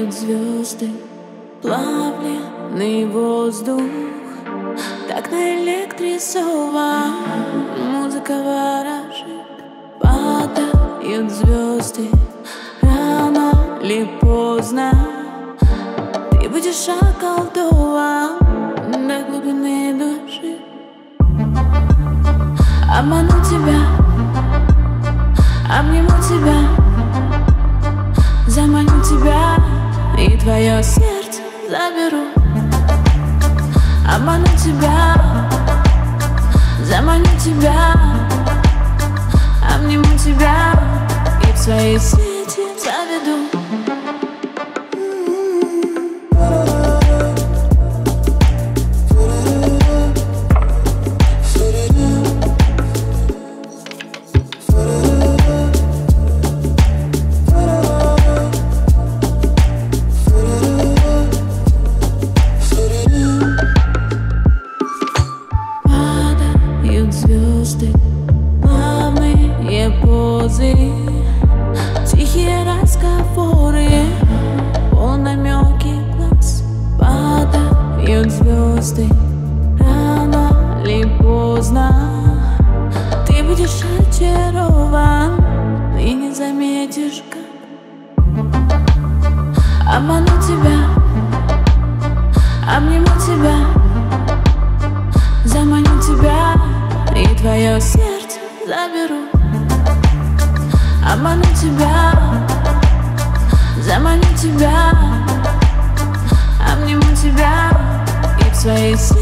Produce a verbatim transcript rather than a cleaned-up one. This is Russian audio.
Падают звезды, плавленый воздух, так наэлектризован, музыка ворожит. Падают звезды, рано или поздно ты будешь околдован до глубины души. Обману тебя, обниму тебя, заманю тебя и твое сердце заберу. Обману тебя, заманю тебя, обниму тебя и в свои сети заведу. Звезды, плавные позы, тихие разговоры, полнамеки глаз. Падают звезды, рано или поздно ты будешь очарован и не заметишь, как. Обману тебя, обниму тебя, заманю тебя и твое сердце заберу. Обману тебя, заманю тебя, обниму тебя и в свои сети